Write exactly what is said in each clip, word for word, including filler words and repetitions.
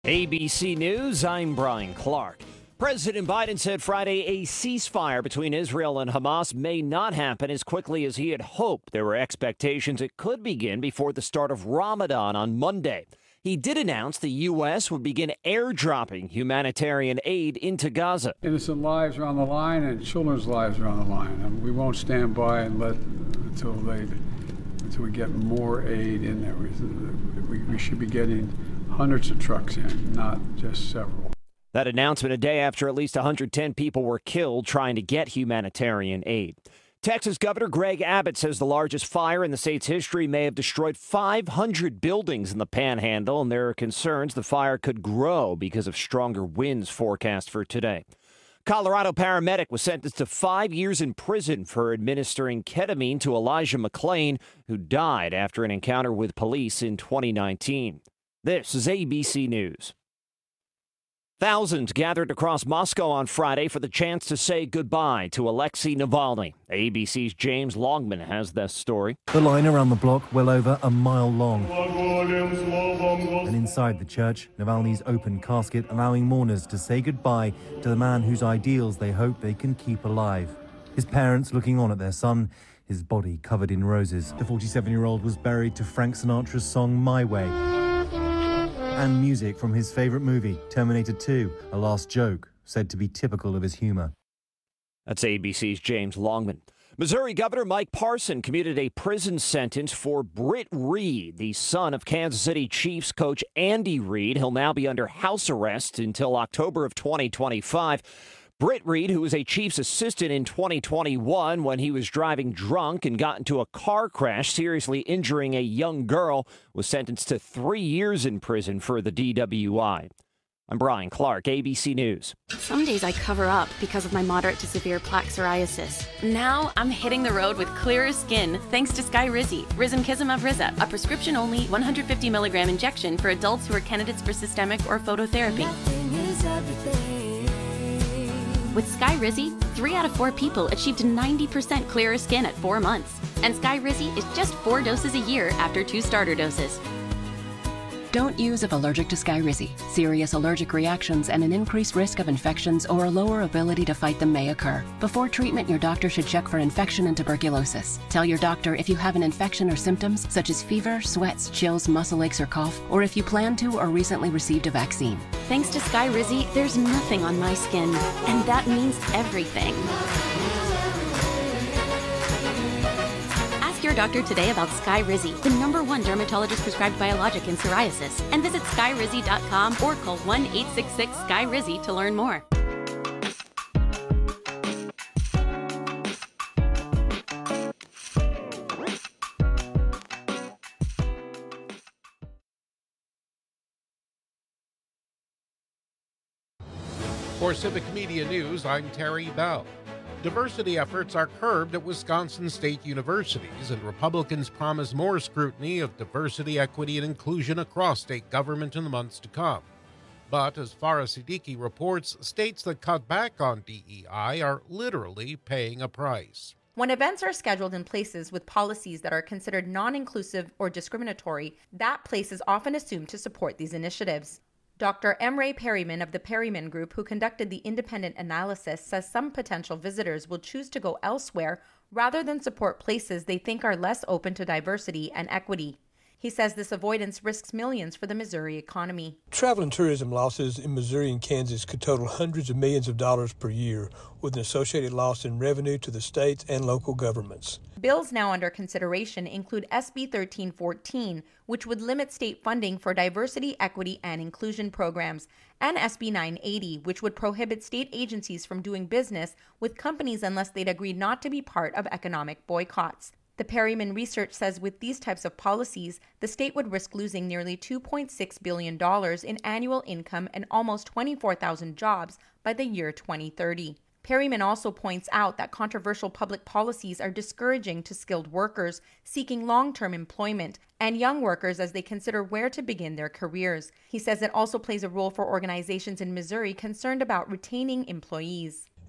A B C News, I'm Brian Clark. President Biden said Friday a ceasefire between Israel and Hamas may not happen as quickly as he had hoped. There were expectations it could begin before the start of Ramadan on Monday. He did announce the U S would begin airdropping humanitarian aid into Gaza. Innocent lives are on the line and children's lives are on the line. And we won't stand by and let until they until we get more aid in there. We, we should be getting hundreds of trucks in, not just several. That announcement a day after at least one hundred ten people were killed trying to get humanitarian aid. Texas Governor Greg Abbott says the largest fire in the state's history may have destroyed five hundred buildings in the Panhandle, and there are concerns the fire could grow because of stronger winds forecast for today. Colorado paramedic was sentenced to five years in prison for administering ketamine to Elijah McClain, who died after an encounter with police in twenty nineteen. This is A B C News. Thousands gathered across Moscow on Friday for the chance to say goodbye to Alexei Navalny. A B C's James Longman has this story. The line around the block well over a mile long. And inside the church, Navalny's open casket allowing mourners to say goodbye to the man whose ideals they hope they can keep alive. His parents looking on at their son, his body covered in roses. The forty-seven-year-old was buried to Frank Sinatra's song My Way and music from his favorite movie, Terminator two, A Last Joke, said to be typical of his humor. That's A B C's James Longman. Missouri Governor Mike Parson commuted a prison sentence for Britt Reed, the son of Kansas City Chiefs coach Andy Reid. He'll now be under house arrest until October of twenty twenty-five. Britt Reed, who was a Chiefs assistant in twenty twenty-one when he was driving drunk and got into a car crash, seriously injuring a young girl, was sentenced to three years in prison for the D W I. I'm Brian Clark, A B C News. Some days I cover up because of my moderate to severe plaque psoriasis. Now I'm hitting the road with clearer skin thanks to Skyrizi, Risankizumab Riza, a prescription-only one hundred fifty milligram injection for adults who are candidates for systemic or phototherapy. With Skyrizi, three out of four people achieved ninety percent clearer skin at four months. And Skyrizi is just four doses a year after two starter doses. Don't use if allergic to Skyrizi. Serious allergic reactions and an increased risk of infections or a lower ability to fight them may occur. Before treatment, your doctor should check for infection and tuberculosis. Tell your doctor if you have an infection or symptoms such as fever, sweats, chills, muscle aches, or cough, or if you plan to or recently received a vaccine. Thanks to Skyrizi, there's nothing on my skin, and that means everything. Your doctor today about Skyrizi, the number one dermatologist prescribed biologic in psoriasis, and visit skyrizi dot com or call one eight six six Sky Rizzy to learn more. For Civic Media News, I'm Terry Bell. Diversity efforts are curbed at Wisconsin state universities, and Republicans promise more scrutiny of diversity, equity, and inclusion across state government in the months to come. But as Farah Siddiqui reports, states that cut back on D E I are literally paying a price. When events are scheduled in places with policies that are considered non-inclusive or discriminatory, that place is often assumed to support these initiatives. Doctor M. Ray Perryman of the Perryman Group, who conducted the independent analysis, says some potential visitors will choose to go elsewhere rather than support places they think are less open to diversity and equity. He says this avoidance risks millions for the Missouri economy. Travel and tourism losses in Missouri and Kansas could total hundreds of millions of dollars per year, with an associated loss in revenue to the states and local governments. Bills now under consideration include S B thirteen fourteen, which would limit state funding for diversity, equity, and inclusion programs, and S B nine eighty, which would prohibit state agencies from doing business with companies unless they'd agreed not to be part of economic boycotts. The Perryman research says with these types of policies, the state would risk losing nearly two point six billion dollars in annual income and almost twenty-four thousand jobs by the year twenty thirty. Perryman also points out that controversial public policies are discouraging to skilled workers seeking long-term employment and young workers as they consider where to begin their careers. He says it also plays a role for organizations in Missouri concerned about retaining employees.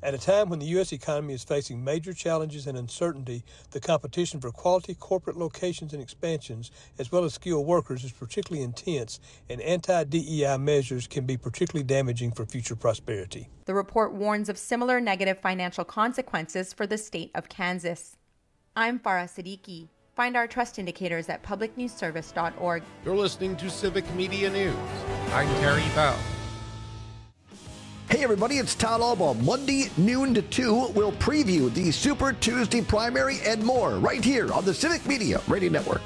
At a time when the U S economy is facing major challenges and uncertainty, the competition for quality corporate locations and expansions, as well as skilled workers, is particularly intense, and anti-D E I measures can be particularly damaging for future prosperity. The report warns of similar negative financial consequences for the state of Kansas. I'm Farah Siddiqui. Find our trust indicators at public news service dot org. You're listening to Civic Media News. I'm Terry Bell. Hey everybody, it's Todd Albaugh. Monday, noon to two, we'll preview the Super Tuesday primary and more right here on the Civic Media Radio Network.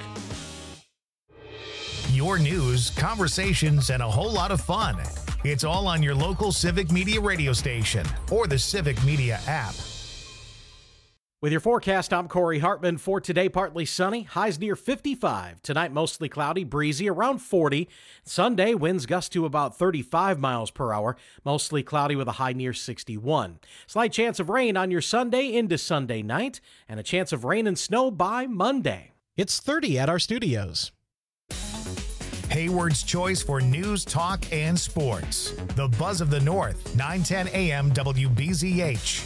Your news, conversations, and a whole lot of fun. It's all on your local Civic Media radio station or the Civic Media app. With your forecast, I'm Corey Hartman. For today, partly sunny, highs near fifty-five. Tonight, mostly cloudy, breezy, around forty. Sunday, winds gust to about thirty-five miles per hour, mostly cloudy with a high near sixty-one. Slight chance of rain on your Sunday into Sunday night, and a chance of rain and snow by Monday. It's thirty at our studios. Hayward's choice for news, talk, and sports. The Buzz of the North, nine ten A M W B Z H.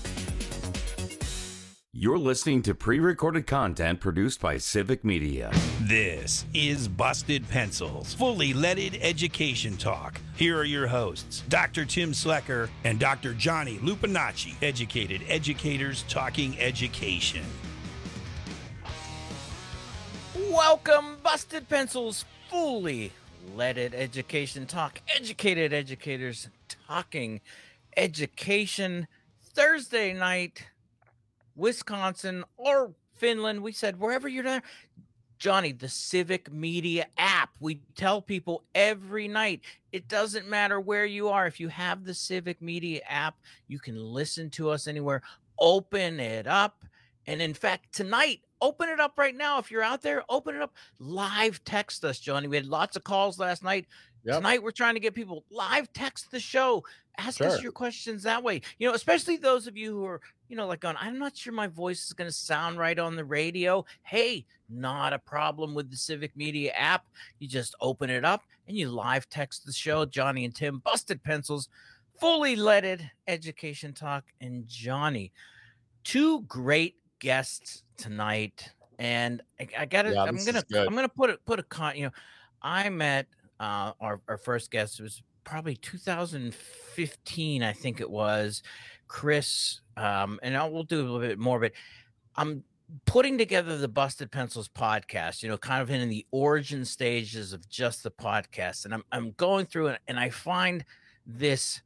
You're listening to pre-recorded content produced by Civic Media. This is Busted Pencils, fully leaded education talk. Here are your hosts, Doctor Tim Slecker and Doctor Johnny Lupinacci, educated educators talking education. Welcome, Busted Pencils, fully leaded education talk. Educated educators talking education. Thursday night, Wisconsin or Finland, we said wherever you're there. Johnny, the Civic Media app. We tell people every night, it doesn't matter where you are. If you have the Civic Media app, you can listen to us anywhere. Open it up. And in fact, tonight, open it up right now. If you're out there, open it up. Live text us, Johnny. We had lots of calls last night. Yep. Tonight, we're trying to get people live text the show. Ask sure. us your questions that way. You know, especially those of you who are, you know, like going, I'm not sure my voice is going to sound right on the radio. Hey, not a problem with the Civic Media app. You just open it up and you live text the show. Johnny and Tim, Busted Pencils, fully leaded education talk. And Johnny, two great guests tonight. And I, I got to, yeah, I'm going to, I'm going to put it, put a con, you know, I met uh, our, our first guest was probably two thousand fifteen, I think it was, Chris, um, and I will do a little bit more, but I'm putting together the Busted Pencils podcast, you know, kind of in the origin stages of just the podcast. And I'm, I'm going through it and I find this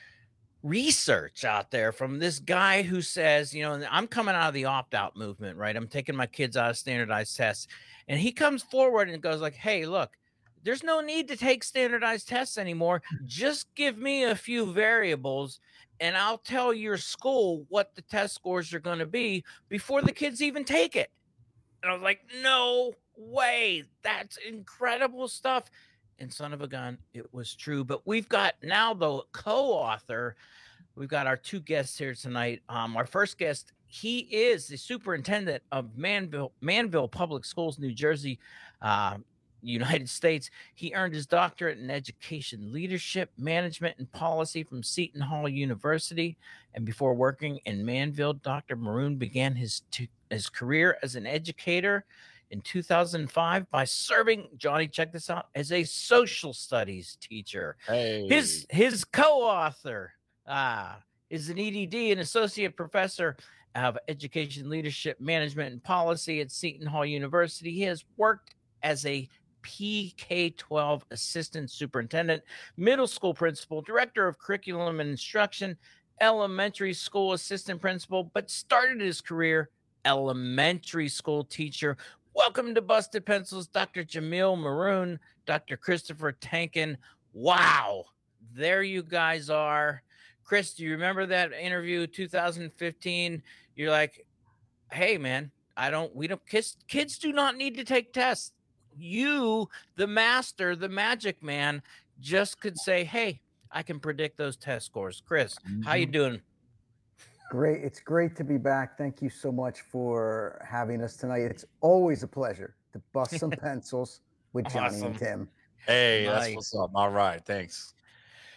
research out there from this guy who says, you know, and I'm coming out of the opt-out movement, right? I'm taking my kids out of standardized tests. And he comes forward and goes like, hey, look, there's no need to take standardized tests anymore. Just give me a few variables and I'll tell your school what the test scores are going to be before the kids even take it. And I was like, no way. That's incredible stuff. And son of a gun, it was true. But we've got now the co-author. We've got our two guests here tonight. Um, our first guest, he is the superintendent of Manville, Manville Public Schools, New Jersey, uh, United States. He earned his doctorate in education leadership, management, and policy from Seton Hall University. And before working in Manville, Doctor Maroon began his t- his career as an educator in two thousand five by serving, Johnny, check this out, as a social studies teacher. Hey. His his co-author uh, is an E D D, an associate professor of education leadership, management, and policy at Seton Hall University. He has worked as a P K twelve assistant superintendent, middle school principal, director of curriculum and instruction, elementary school assistant principal, but started his career elementary school teacher. Welcome to Busted Pencils, Doctor Jamil Maroon, Doctor Christopher Tankin. Wow, there you guys are. Chris, do you remember that interview two thousand fifteen? You're like, hey man, I don't, we don't, kids, kids do not need to take tests. You, the master, the magic man, just could say, hey, I can predict those test scores. Chris, mm-hmm. how you doing? Great. It's great to be back. Thank you so much for having us tonight. It's always a pleasure to bust some pencils with Johnny awesome. and Tim. Hey, that's nice. What's up. All right. Thanks.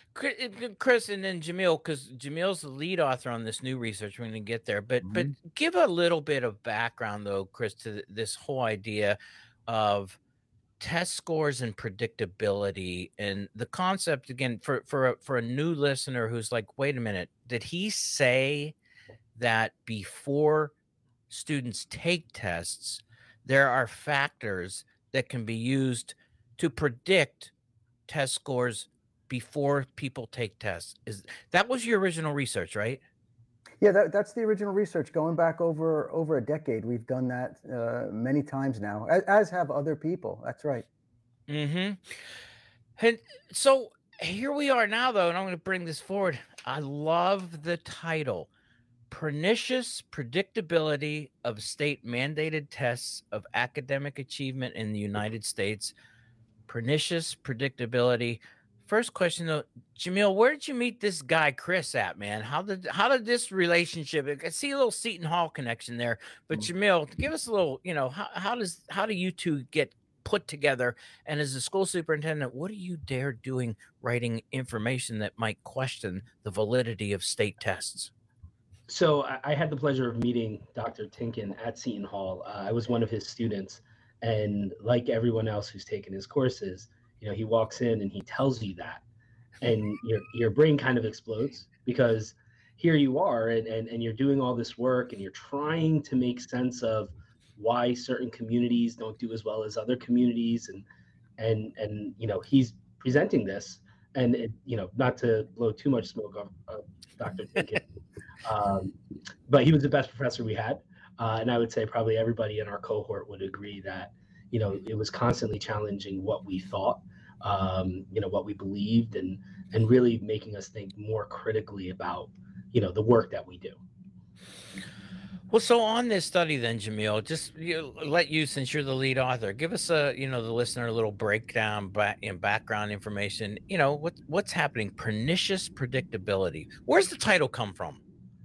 Chris, and then Jamil, because Jamil's the lead author on this new research. We're going to get there, but Mm-hmm. but give a little bit of background, though, Chris, to th- this whole idea of test scores and predictability, and the concept again for for a, for a new listener who's like, wait a minute, did he say that before students take tests, there are factors that can be used to predict test scores before people take tests? Is that was your original research, right? Yeah, that, that's the original research going back over over a decade. We've done that uh, many times now, as, as have other people. That's right. Mm-hmm. And so here we are now, though, and I'm going to bring this forward. I love the title, Pernicious Predictability of State Mandated Tests of Academic Achievement in the United States. Pernicious Predictability. First question, though, Jamil, where did you meet this guy Chris at, man? How did how did this relationship? I see a little Seton Hall connection there, but Jamil, give us a little. You know, how how does how do you two get put together? And as a school superintendent, what do you dare doing writing information that might question the validity of state tests? So I, I had the pleasure of meeting Doctor Tinkin at Seton Hall. Uh, I was one of his students, and like everyone else who's taken his courses, you know, he walks in and he tells you that, and your your brain kind of explodes, because here you are and, and, and you're doing all this work and you're trying to make sense of why certain communities don't do as well as other communities. And, and, and, you know, he's presenting this, and, it, you know, not to blow too much smoke off of Doctor Tinkin, um, but he was the best professor we had. Uh, and I would say probably everybody in our cohort would agree that, you know, it was constantly challenging what we thought, um, you know, what we believed, and and really making us think more critically about, you know, the work that we do. Well, so on this study then, Jamil, just you, let you, since you're the lead author, give us a, you know, the listener a little breakdown back in background information. You know, what what's happening? Pernicious predictability. Where's the title come from?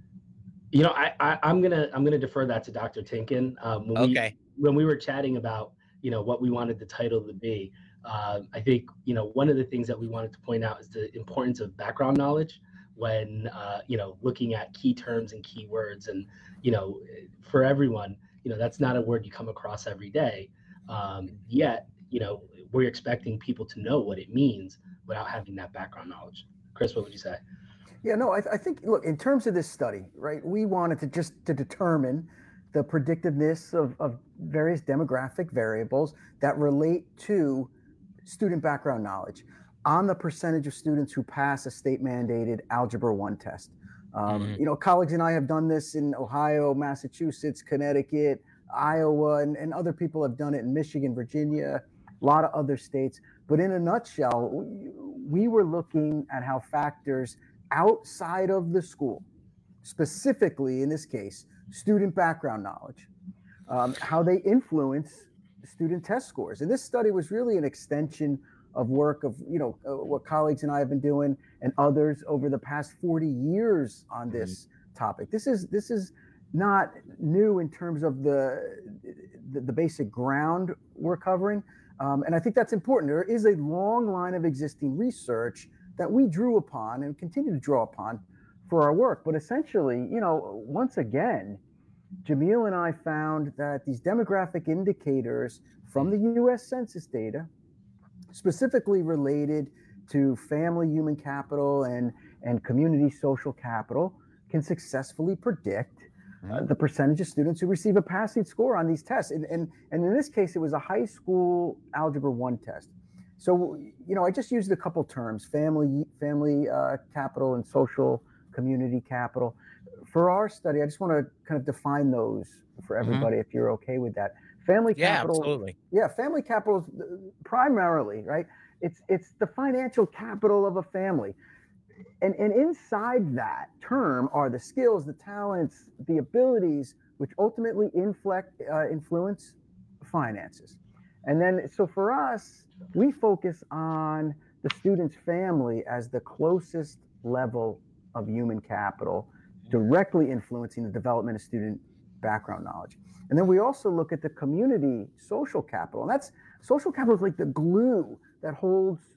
You know, I, I I'm gonna I'm gonna defer that to Doctor Tinkin. Um, when Okay. We, when we were chatting about, you know, what we wanted the title to be, uh, I think, you know, one of the things that we wanted to point out is the importance of background knowledge when, uh, you know, looking at key terms and key words. And, you know, for everyone, you know, that's not a word you come across every day. Um, yet, you know, we're expecting people to know what it means without having that background knowledge. Chris, what would you say? Yeah, no, I, I think, look, in terms of this study, right, we wanted to just to determine the predictiveness of, of various demographic variables that relate to student background knowledge on the percentage of students who pass a state-mandated Algebra one test. Um, Mhm. You know, colleagues and I have done this in Ohio, Massachusetts, Connecticut, Iowa, and, and other people have done it in Michigan, Virginia, a lot of other states. But in a nutshell, we, we were looking at how factors outside of the school, specifically in this case, student background knowledge, um, how they influence student test scores. And this study was really an extension of work of, you know, uh, what colleagues and I have been doing and others over the past forty years on this topic. This is this is not new in terms of the the, the basic ground we're covering. Um, and I think that's important. There is a long line of existing research that we drew upon and continue to draw upon for our work. But essentially, you know, once again, Jamil and I found that these demographic indicators from the U S Census data, specifically related to family human capital and, and community social capital, can successfully predict uh, the percentage of students who receive a passing score on these tests. And, and, and in this case, it was a high school Algebra one test. So, you know, I just used a couple terms, family, family uh, capital and social community capital. For our study, I just want to kind of define those for everybody, if you're okay with that. Family Yeah, capital. absolutely. Yeah, family capital is primarily, right? It's it's the financial capital of a family. And, and inside that term are the skills, the talents, the abilities, which ultimately inflect, uh, influence finances. And then, so for us, we focus on the student's family as the closest level of human capital, directly influencing the development of student background knowledge. And then we also look at the community social capital. And that's social capital is like the glue that holds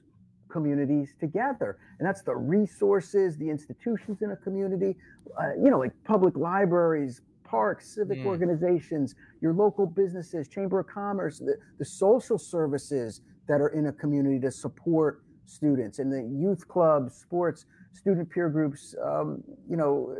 communities together. And that's the resources, the institutions in a community, uh, you know, like public libraries, parks, civic mm. organizations, your local businesses, chamber of commerce, the, the social services that are in a community to support students, and the youth clubs, sports, student peer groups, um, you know,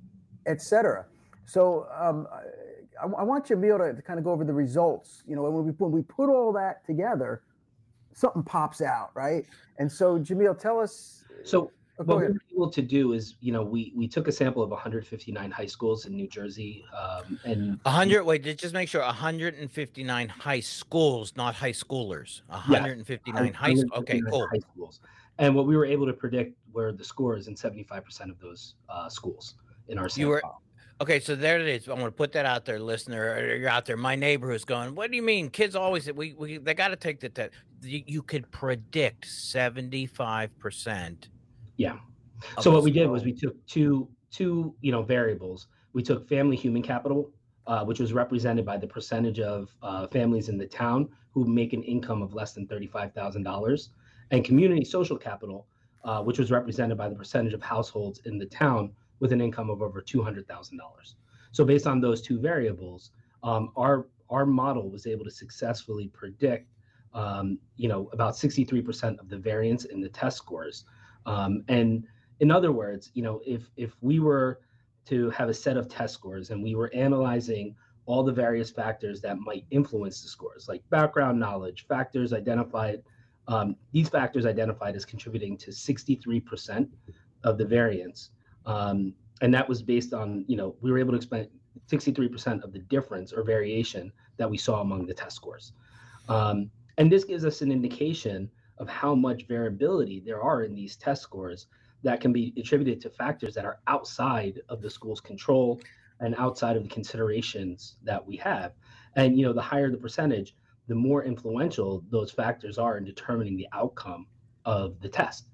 et cetera. So um, I, I want Jamil to, to kind of go over the results. You know, when we, when we put all that together, something pops out, right? And so, Jamil, tell us. So oh, what we were able to do is, you know, we we took a sample of one hundred fifty-nine high schools in New Jersey, um, and one hundred. Wait, just make sure. one hundred fifty-nine high schools, not high schoolers. one hundred fifty-nine yeah, high. Okay, cool. High schools. And what we were able to predict were the scores in seventy-five percent of those uh, schools in our sample. You were, okay, so there it is. I'm going to put that out there, listener. You're out there. My neighbor who's going, what do you mean? Kids always, we, we they got to take the test. You, you could predict seventy-five percent. Yeah. So what we did was we took two, two, you know, variables. We took family human capital, uh, which was represented by the percentage of uh, families in the town who make an income of less than thirty-five thousand dollars, and community social capital, uh, which was represented by the percentage of households in the town with an income of over two hundred thousand dollars. So based on those two variables, um, our our model was able to successfully predict, um, you know, about sixty-three percent of the variance in the test scores. Um, and in other words, you know, if if we were to have a set of test scores and we were analyzing all the various factors that might influence the scores, like background knowledge, factors identified, um, these factors identified as contributing to sixty-three percent of the variance. Um, and that was based on, you know, we were able to explain sixty-three percent of the difference or variation that we saw among the test scores. Um, and this gives us an indication of how much variability there are in these test scores that can be attributed to factors that are outside of the school's control and outside of the considerations that we have. And, you know, the higher the percentage, the more influential those factors are in determining the outcome of the test.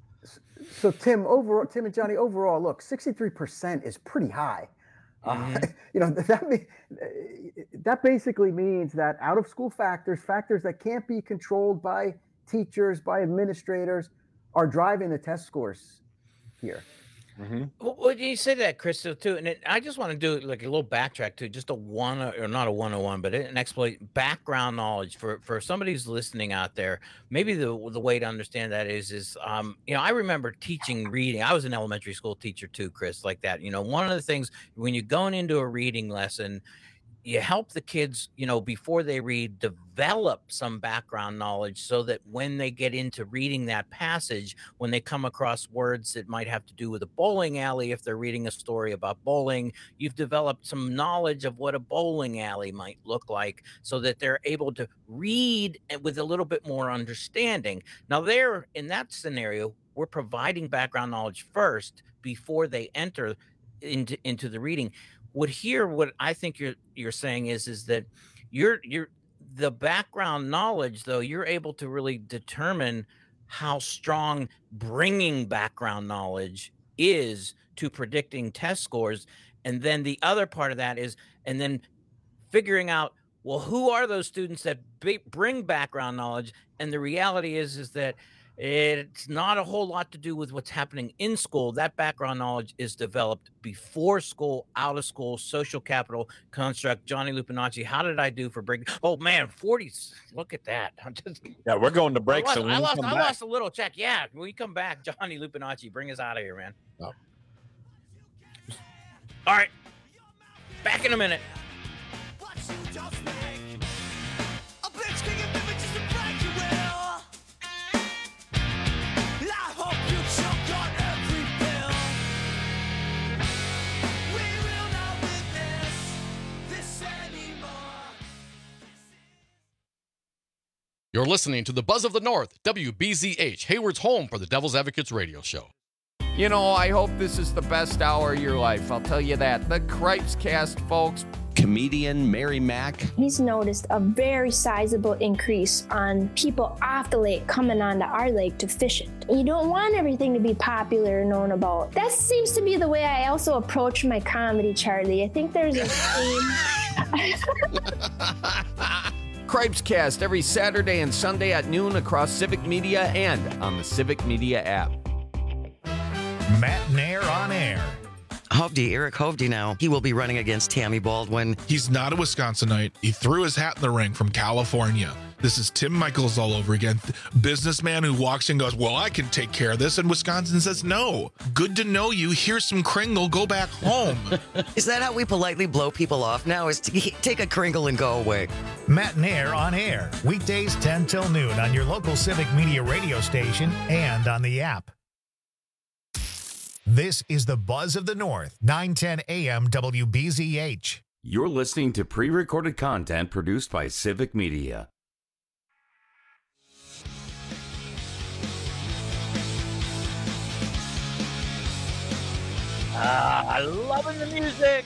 So Tim, overall, Tim and Johnny, overall, look, sixty-three percent is pretty high. Mm-hmm. Uh, you know, that that basically means that out of school factors, factors that can't be controlled by teachers, by administrators, are driving the test scores here. Mm-hmm. Well, well, you say that, Crystal, too, and it, I just want to do like a little backtrack to just a one or not a one oh one, but an exploit background knowledge for for somebody who's listening out there. Maybe the the way to understand that is is um you know, I remember teaching reading. I was an elementary school teacher too, Chris, like that. You know, one of the things when you're going into a reading lesson, you help the kids, you know, before they read, develop some background knowledge so that when they get into reading that passage, when they come across words that might have to do with a bowling alley, if they're reading a story about bowling, you've developed some knowledge of what a bowling alley might look like so that they're able to read with a little bit more understanding. Now, there, in that scenario, we're providing background knowledge first before they enter into, into the reading. What here, what I think you're you're saying is is that you're you're the background knowledge, though, you're able to really determine how strong bringing background knowledge is to predicting test scores. And then the other part of that is, and then figuring out, well, who are those students that be, bring background knowledge? And the reality is is that it's not a whole lot to do with what's happening in school. That background knowledge is developed before school, out of school, social capital construct. Johnny Lupinacci, how did I do for break? Oh man, forties. Look at that. I'm just, yeah, we're going to break. I lost, so I, lost, I lost a little check. Yeah, when we come back, Johnny Lupinacci, bring us out of here, man. Oh. All right, back in a minute. You're listening to the Buzz of the North, W B Z H, Hayward's home for the Devil's Advocates radio show. You know, I hope this is the best hour of your life. I'll tell you that. The Cripes Cast, folks. Comedian Mary Mack. He's noticed a very sizable increase on people off the lake coming onto our lake to fish it. You don't want everything to be popular and known about. That seems to be the way I also approach my comedy, Charlie. I think there's a theme. Cripescast every Saturday and Sunday at noon across Civic Media and on the Civic Media app. Matt Nair on air. Hovde, Eric Hovde now, he will be running against Tammy Baldwin. He's not a Wisconsinite. He threw his hat in the ring from California. This is Tim Michaels all over again. Businessman who walks in and goes, well, I can take care of this. And Wisconsin says, no. Good to know you. Here's some Kringle. Go back home. Is that how we politely blow people off now? Is to take a Kringle and go away? Matt Nair on air. Weekdays ten till noon on your local Civic Media radio station and on the app. This is the Buzz of the North, nine ten A M W B Z H. You're listening to pre-recorded content produced by Civic Media. Ah, I'm loving the music.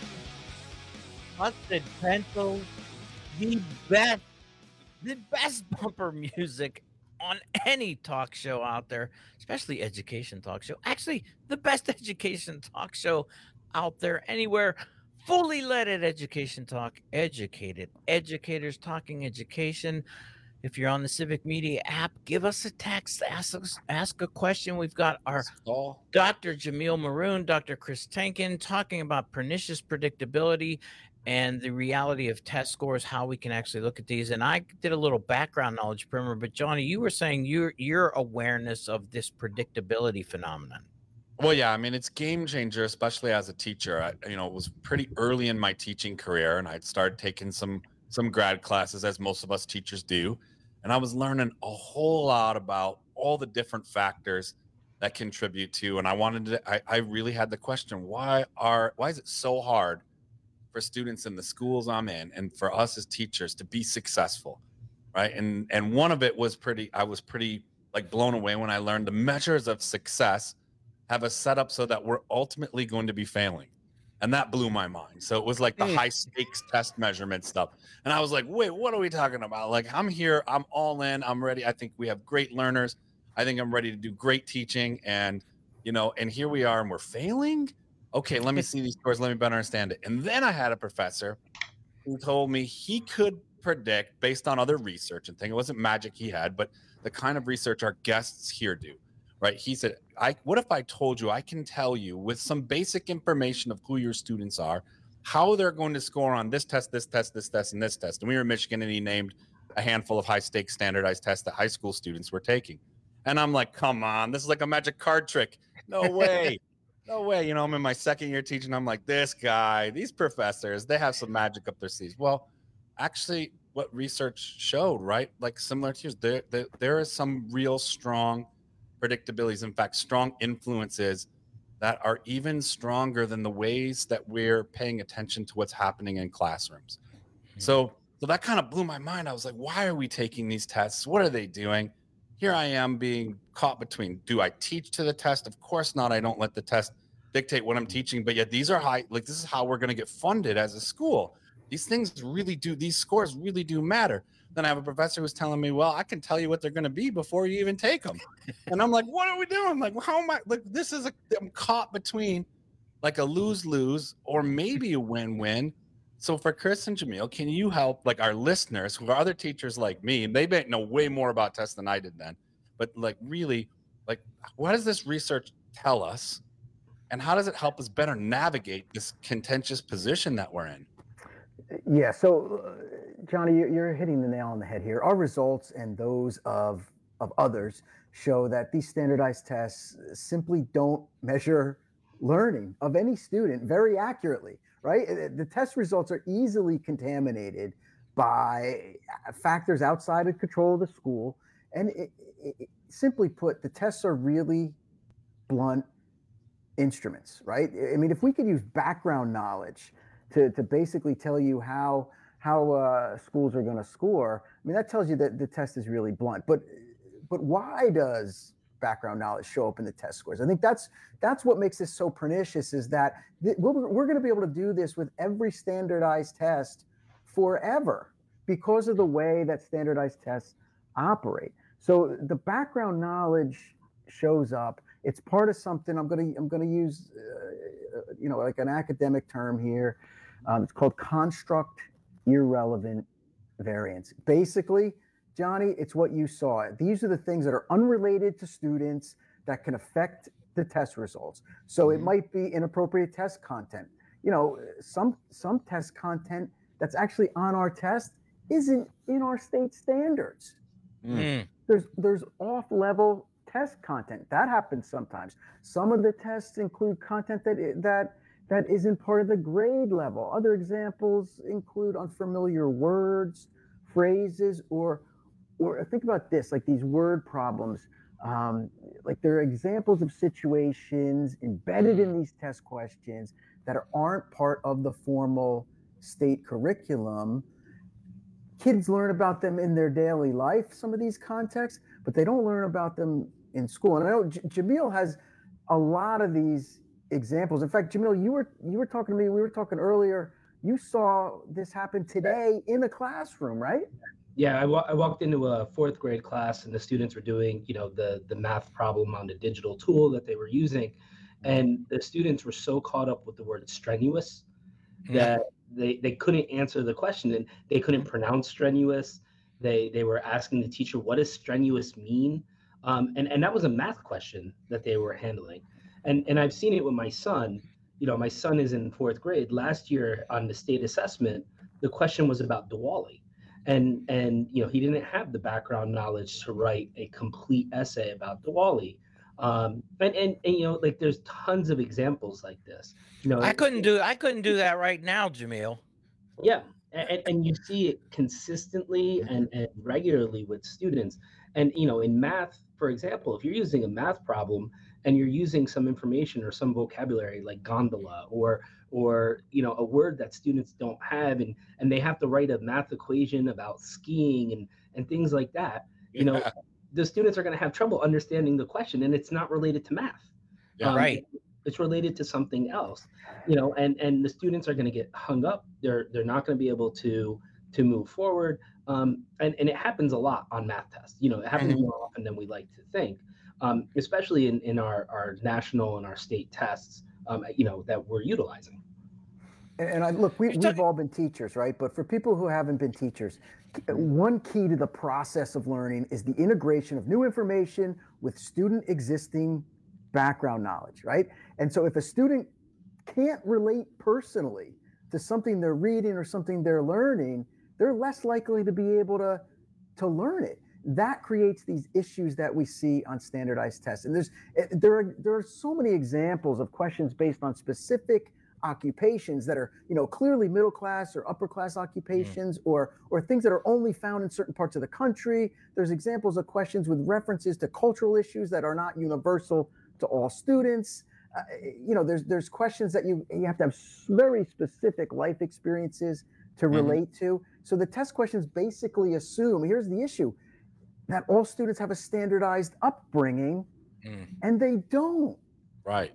Busted Pencils, the best, the best bumper music on any talk show out there, especially education talk show. Actually, the best education talk show out there anywhere. Fully leaded education talk, educated educators talking education. If you're on the Civic Media app, give us a text, ask us, ask a question. We've got our Doctor Jamil Maroon, Doctor Chris Tankin talking about pernicious predictability and the reality of test scores, how we can actually look at these. And I did a little background knowledge primer, but Johnny, you were saying your your awareness of this predictability phenomenon. Well, yeah, I mean, it's game changer, especially as a teacher. I, you know, it was pretty early in my teaching career, and I'd started taking some some grad classes, as most of us teachers do. And I was learning a whole lot about all the different factors that contribute to. And I wanted to, I, I really had the question, why are, why is it so hard for students in the schools I'm in and for us as teachers to be successful, right? And and one of it was pretty, I was pretty like blown away when I learned the measures of success have a setup so that we're ultimately going to be failing. And that blew my mind. So it was like the high stakes test measurement stuff. And I was like, wait, what are we talking about? Like, I'm here, I'm all in, I'm ready. I think we have great learners. I think I'm ready to do great teaching. And, you know, and here we are and we're failing. Okay, let me see these scores. Let me better understand it. And then I had a professor who told me he could predict based on other research and thing. It wasn't magic he had, but the kind of research our guests here do, right? He said, I, what if I told you, I can tell you with some basic information of who your students are, how they're going to score on this test, this test, this test, and this test. And we were in Michigan and he named a handful of high stakes standardized tests that high school students were taking. And I'm like, come on, this is like a magic card trick. No way. No way. You know, I'm in my second year teaching. I'm like, this guy, these professors, they have some magic up their sleeves. Well, actually, what research showed, right? Like similar to yours, there, there, there is some real strong predictabilities. In fact, strong influences that are even stronger than the ways that we're paying attention to what's happening in classrooms. Mm-hmm. So, so that kind of blew my mind. I was like, why are we taking these tests? What are they doing? Here I am being caught between, do I teach to the test? Of course not. I don't let the test dictate what I'm teaching, but yet these are high, like this is how we're going to get funded as a school. These things really do, these scores really do matter. Then I have a professor who's telling me, well, I can tell you what they're going to be before you even take them. And I'm like, what are we doing? Like, how am I, like, this is a, I'm caught between like a lose-lose or maybe a win-win. So for Chris and Jamil, can you help like our listeners who are other teachers like me, and they may know way more about tests than I did then, but like really, like what does this research tell us? And how does it help us better navigate this contentious position that we're in? Yeah, so uh, Johnny, you're hitting the nail on the head here. Our results and those of, of others show that these standardized tests simply don't measure learning of any student very accurately. Right? The test results are easily contaminated by factors outside of control of the school. And it, it, simply put, the tests are really blunt instruments, right? I mean, if we could use background knowledge to, to basically tell you how, how uh, schools are going to score, I mean, that tells you that the test is really blunt. But, but why does background knowledge show up in the test scores? I think that's that's what makes this so pernicious, is that th- we're, we're going to be able to do this with every standardized test forever because of the way that standardized tests operate. So the background knowledge shows up. It's part of something. I'm going to I'm going to use uh, you know like an academic term here. Um, it's called construct irrelevant variance. Basically, Johnny, it's what you saw. These are the things that are unrelated to students that can affect the test results. So mm-hmm. it might be inappropriate test content. You know, some some test content that's actually on our test isn't in our state standards. Mm. There's there's off-level test content that happens sometimes. Some of the tests include content that that that isn't part of the grade level. Other examples include unfamiliar words, phrases, or or think about this, like these word problems. Um, like there are examples of situations embedded in these test questions that aren't part of the formal state curriculum. Kids learn about them in their daily life, some of these contexts, but they don't learn about them in school. And I know J- Jamil has a lot of these examples. In fact, Jamil, you were you were talking to me, we were talking earlier, you saw this happen today in a classroom, right? Yeah, I, wa- I walked into a fourth grade class and the students were doing, you know, the, the math problem on the digital tool that they were using. And the students were so caught up with the word strenuous that they, they couldn't answer the question, and they couldn't pronounce strenuous. They they were asking the teacher, what does strenuous mean? Um, and, and that was a math question that they were handling. And, and I've seen it with my son. You know, my son is in fourth grade. Last year on the state assessment, the question was about Diwali. And, and you know, he didn't have the background knowledge to write a complete essay about Diwali. Um, and, and, and, you know, like there's tons of examples like this. You know, I couldn't do I couldn't do that right now, Jamil. Yeah. And, and you see it consistently and, and regularly with students. And, you know, in math, for example, if you're using a math problem and you're using some information or some vocabulary like gondola or or you know a word that students don't have, and and they have to write a math equation about skiing and and things like that, you know, yeah. the students are going to have trouble understanding the question, and it's not related to math. Yeah, um, right. It's related to something else, you know, and and the students are going to get hung up. They're they're not going to be able to to move forward. Um, and, and it happens a lot on math tests. You know, it happens mm-hmm. more often than we like to think, um, especially in, in our, our national and our state tests, um, you know, that we're utilizing. And, and I, look, we, we've all been teachers, right? But for people who haven't been teachers, one key to the process of learning is the integration of new information with student existing background knowledge, right? And so if a student can't relate personally to something they're reading or something they're learning, they're less likely to be able to, to learn it. That creates these issues that we see on standardized tests. And there's there are there are so many examples of questions based on specific occupations that are, you know, clearly middle class or upper class occupations, mm-hmm. or or things that are only found in certain parts of the country. There's examples of questions with references to cultural issues that are not universal to all students. Uh, you know, there's there's questions that you you have to have very specific life experiences to relate mm-hmm. to. So the test questions basically assume, here's the issue, that all students have a standardized upbringing, mm. and they don't. Right.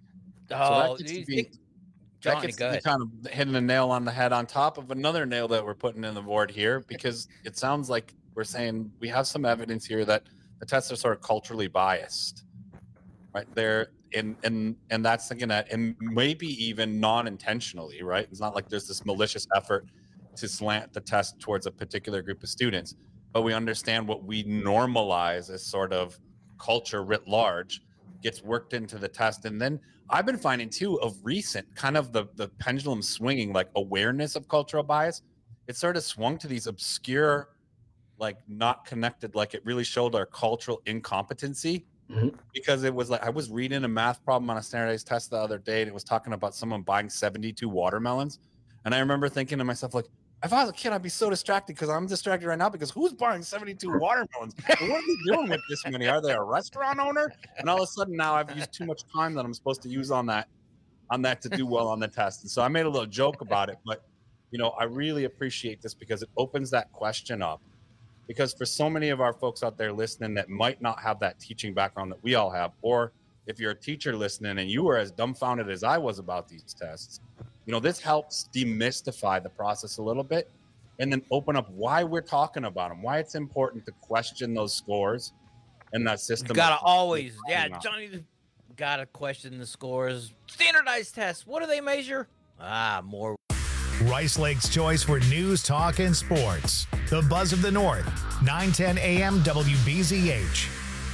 Oh, so that gets, be, be, Johnny, that gets go to be ahead. kind of hitting a nail on the head on top of another nail that we're putting in the board here, because it sounds like we're saying we have some evidence here that the tests are sort of culturally biased, right? They're and and and that's thinking that, and maybe even non-intentionally, right? It's not like there's this malicious effort to slant the test towards a particular group of students, but we understand what we normalize as sort of culture writ large gets worked into the test. And then I've been finding too of recent kind of the, the pendulum swinging, like awareness of cultural bias. It sort of swung to these obscure, like not connected, like it really showed our cultural incompetency. Mm-hmm. Because it was like, I was reading a math problem on a standardized test the other day, and it was talking about someone buying seventy-two watermelons. And I remember thinking to myself, like, if I was a kid, I'd be so distracted, because I'm distracted right now because who's buying seventy-two watermelons? What are they doing with this many? Are they a restaurant owner? And all of a sudden now I've used too much time that I'm supposed to use on that, on that to do well on the test. And so I made a little joke about it, but you know, I really appreciate this because it opens that question up. Because for so many of our folks out there listening that might not have that teaching background that we all have, or if you're a teacher listening and you were as dumbfounded as I was about these tests, you know, this helps demystify the process a little bit and then open up why we're talking about them, why it's important to question those scores and that system. You gotta always, yeah, Johnny, gotta question the scores. Standardized tests, what do they measure? Ah, more. Rice Lake's choice for news, talk, and sports. The Buzz of the North, nine ten A M W B Z H.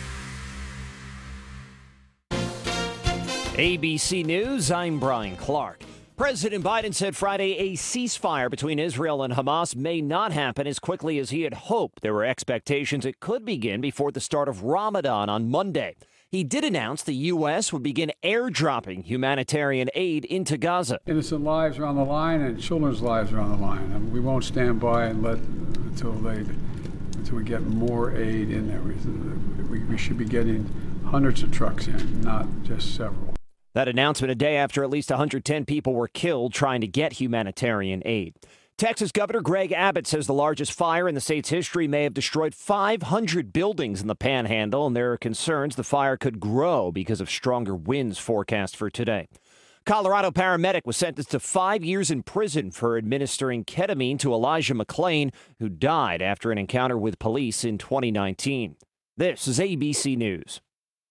A B C News, I'm Brian Clark. President Biden said Friday a ceasefire between Israel and Hamas may not happen as quickly as he had hoped. There were expectations it could begin before the start of Ramadan on Monday. He did announce the U S would begin airdropping humanitarian aid into Gaza. Innocent lives are on the line and children's lives are on the line. I mean, we won't stand by and let until they until we get more aid in there. We, we should be getting hundreds of trucks in, not just several. That announcement a day after at least one hundred ten people were killed trying to get humanitarian aid. Texas Governor Greg Abbott says the largest fire in the state's history may have destroyed five hundred buildings in the Panhandle, and there are concerns the fire could grow because of stronger winds forecast for today. Colorado paramedic was sentenced to five years in prison for administering ketamine to Elijah McClain, who died after an encounter with police in twenty nineteen. This is A B C News.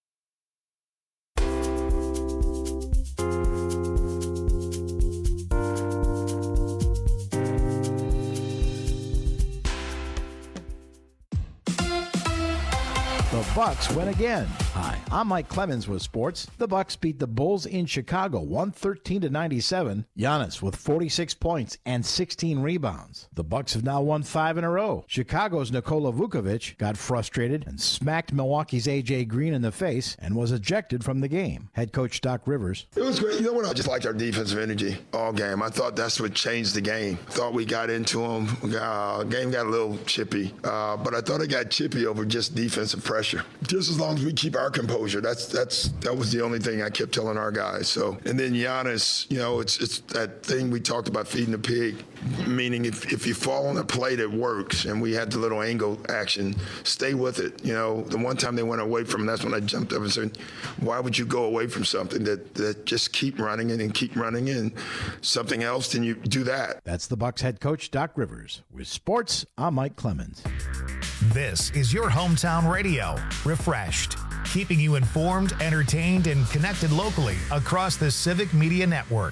The Bucks win again. Hi, I'm Mike Clemens with sports. The Bucks beat the Bulls in Chicago one thirteen to ninety-seven. Giannis with forty-six points and sixteen rebounds. The Bucks have now won five in a row. Chicago's Nikola Vukovic got frustrated and smacked Milwaukee's A J Green in the face and was ejected from the game. Head coach Doc Rivers. It was great. You know what? I just liked our defensive energy all game. I thought that's what changed the game. I thought we got into them. We got, uh, game got a little chippy, uh, but I thought it got chippy over just defensive pressure. Just as long as we keep our composure, that's that's that was the only thing I kept telling our guys. So, and then Giannis, you know, it's it's that thing we talked about, feeding the pig, meaning if, if you fall on a play that works, and we had the little angle action, stay with it. You know, the one time they went away from, that's when I jumped up and said, why would you go away from something that that just keep running it and keep running in something else? Then you do that. That's the Bucks head coach Doc Rivers. With sports, I'm Mike Clemens. This is your hometown radio, refreshed, keeping you informed, entertained, and connected locally across the Civic Media Network.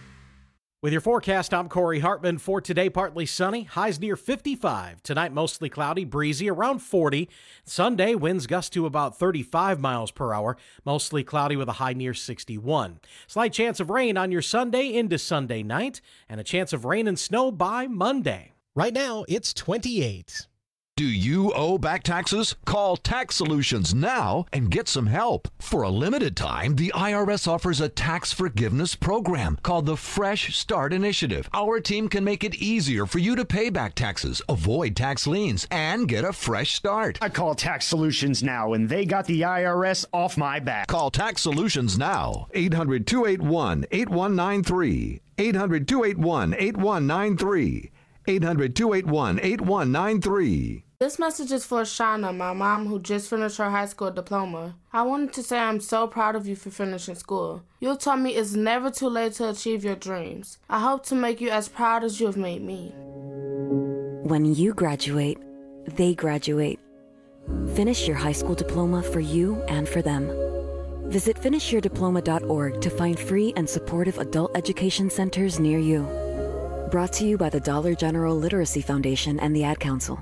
With your forecast, I'm Corey Hartman. For today, partly sunny, highs near fifty-five. Tonight, mostly cloudy, breezy, around forty. Sunday, winds gust to about thirty-five miles per hour, mostly cloudy with a high near sixty-one. Slight chance of rain on your Sunday into Sunday night, and a chance of rain and snow by Monday. Right now, it's twenty-eight. Do you owe back taxes? Call Tax Solutions now and get some help. For a limited time, the I R S offers a tax forgiveness program called the Fresh Start Initiative. Our team can make it easier for you to pay back taxes, avoid tax liens, and get a fresh start. I call Tax Solutions now, and they got the I R S off my back. Call Tax Solutions now. eight hundred, two eight one, eight one nine three. eight hundred, two eight one, eight one nine three. eight hundred, two eight one, eight one nine three. This message is for Shauna, my mom, who just finished her high school diploma. I wanted to say I'm so proud of you for finishing school. You taught me it's never too late to achieve your dreams. I hope to make you as proud as you have made me. When you graduate, they graduate. Finish your high school diploma for you and for them. Visit finish your diploma dot org to find free and supportive adult education centers near you. Brought to you by the Dollar General Literacy Foundation and the Ad Council.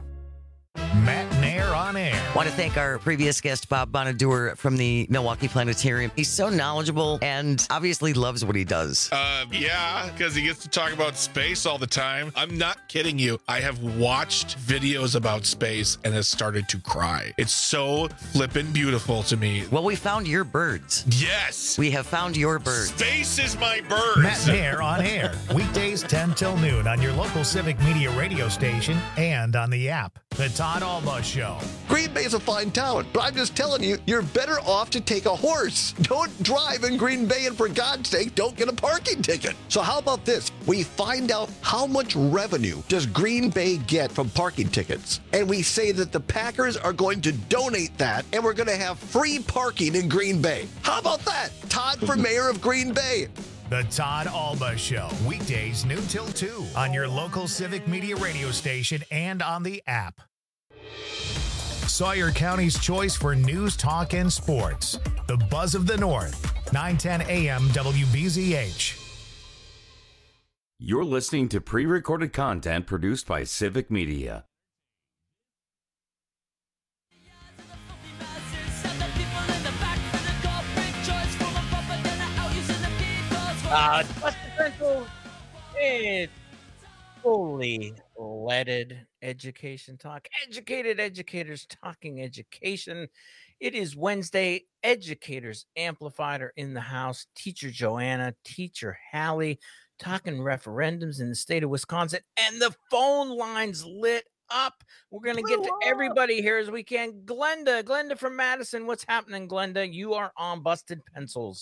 Matt Nair on air. Want to thank our previous guest, Bob Bonadur from the Milwaukee Planetarium. He's so knowledgeable and obviously loves what he does. Uh, yeah, because he gets to talk about space all the time. I'm not kidding you. I have watched videos about space and has started to cry. It's so flippin' beautiful to me. Well, we found your birds. Yes. We have found your birds. Space is my birds. Matt Nair on air. Weekdays ten till noon on your local Civic Media radio station and on the app. The Todd Alba Show. Green Bay is a fine town, but I'm just telling you, you're better off to take a horse. Don't drive in Green Bay, and for God's sake, don't get a parking ticket. So how about this? We find out how much revenue does Green Bay get from parking tickets, and we say that the Packers are going to donate that, and we're going to have free parking in Green Bay. How about that? Todd for mayor of Green Bay. The Todd Alba Show. Weekdays noon till two on your local Civic Media radio station and on the app. Sawyer County's choice for news, talk, and sports. The Buzz of the North, nine ten A M W B Z H. You're listening to pre-recorded content produced by Civic Media. Uh, Busted Pencils, it's fully leaded education talk. Educated educators talking education. It is Wednesday. Educators Amplified are in the house. Teacher Joanna, Teacher Hallie, talking referendums in the state of Wisconsin, and the phone lines lit up. We're going to get to everybody here as we can. Glenda, Glenda from Madison, what's happening, Glenda? You are on Busted Pencils.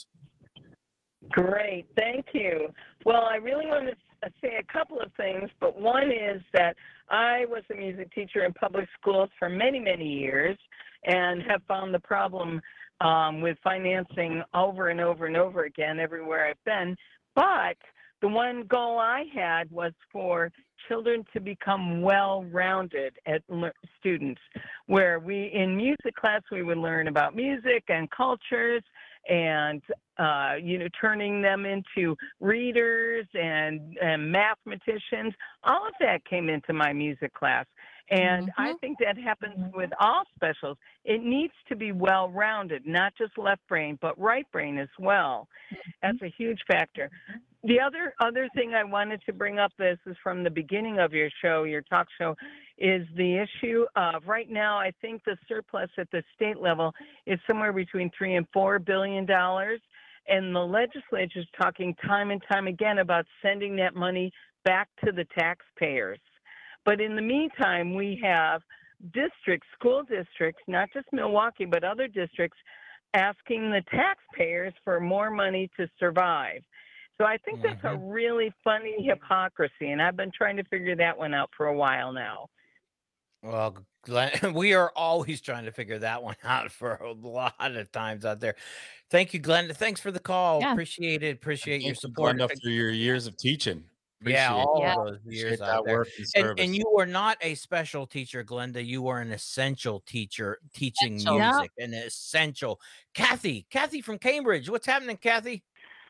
Great, thank you. Well, I really want to say a couple of things, but one is that I was a music teacher in public schools for many, many years and have found the problem um, with financing over and over and over again everywhere I've been. But the one goal I had was for children to become well-rounded at le- students, where we, in music class, we would learn about music and cultures and, uh, you know, turning them into readers and, and mathematicians. All of that came into my music class. And mm-hmm. I think that happens with all specials. It needs to be well-rounded, not just left brain, but right brain as well. That's a huge factor. The other other thing I wanted to bring up, this is from the beginning of your show, your talk show, is the issue of right now, I think the surplus at the state level is somewhere between three and four billion dollars. And the legislature is talking time and time again about sending that money back to the taxpayers. But in the meantime, we have districts, school districts, not just Milwaukee, but other districts, asking the taxpayers for more money to survive. So I think that's mm-hmm. a really funny hypocrisy, and I've been trying to figure that one out for a while now. Well, Glenn, we are always trying to figure that one out for a lot of times out there. Thank you, Glenda. Thanks for the call. Yeah. Appreciate it. Appreciate your support. Glenda, for your years of teaching. Appreciate yeah, all yeah. those years that out there. Work and, and, and you are not a special teacher, Glenda. You are an essential teacher teaching essential. music, yeah. an essential. Kathy, Kathy from Cambridge. What's happening, Kathy?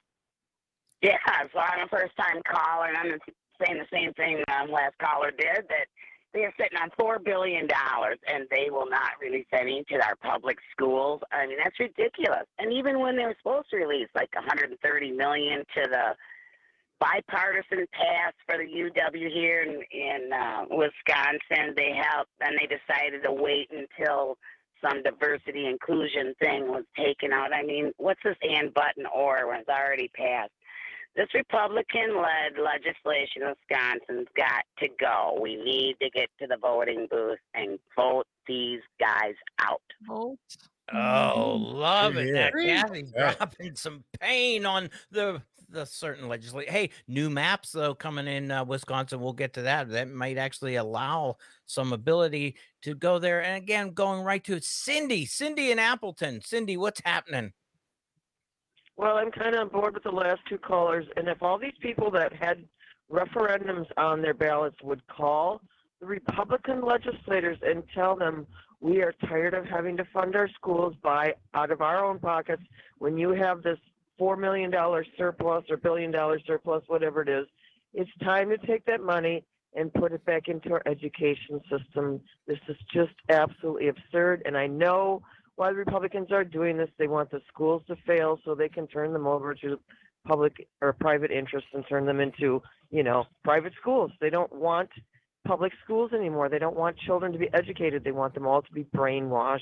Yeah, so I'm a first-time caller, and I'm saying the same thing um, last caller did, that they are sitting on four billion dollars, and they will not release any to our public schools. I mean, that's ridiculous. And even when they were supposed to release like one hundred thirty million dollars to the bipartisan pass for the U W here in, in uh, Wisconsin, they helped, then they decided to wait until some diversity inclusion thing was taken out. I mean, what's this and button or when it's already passed? This Republican-led legislation in Wisconsin's got to go. We need to get to the voting booth and vote these guys out. Vote. Oh, love it. That Kathy's dropping some pain on the the certain legislation. Hey, new maps, though, coming in uh, Wisconsin. We'll get to that. That might actually allow some ability to go there. And again, going right to Cindy. Cindy in Appleton. Cindy, what's happening? Well, I'm kind of on board with the last two callers, and if all these people that had referendums on their ballots would call the Republican legislators and tell them we are tired of having to fund our schools by out of our own pockets when you have this four million dollars surplus or billion dollar surplus, whatever it is, it's time to take that money and put it back into our education system. This is just absolutely absurd, and I know why the Republicans are doing this. They want the schools to fail so they can turn them over to public or private interests and turn them into, you know, private schools. They don't want public schools anymore. They don't want children to be educated. They want them all to be brainwashed.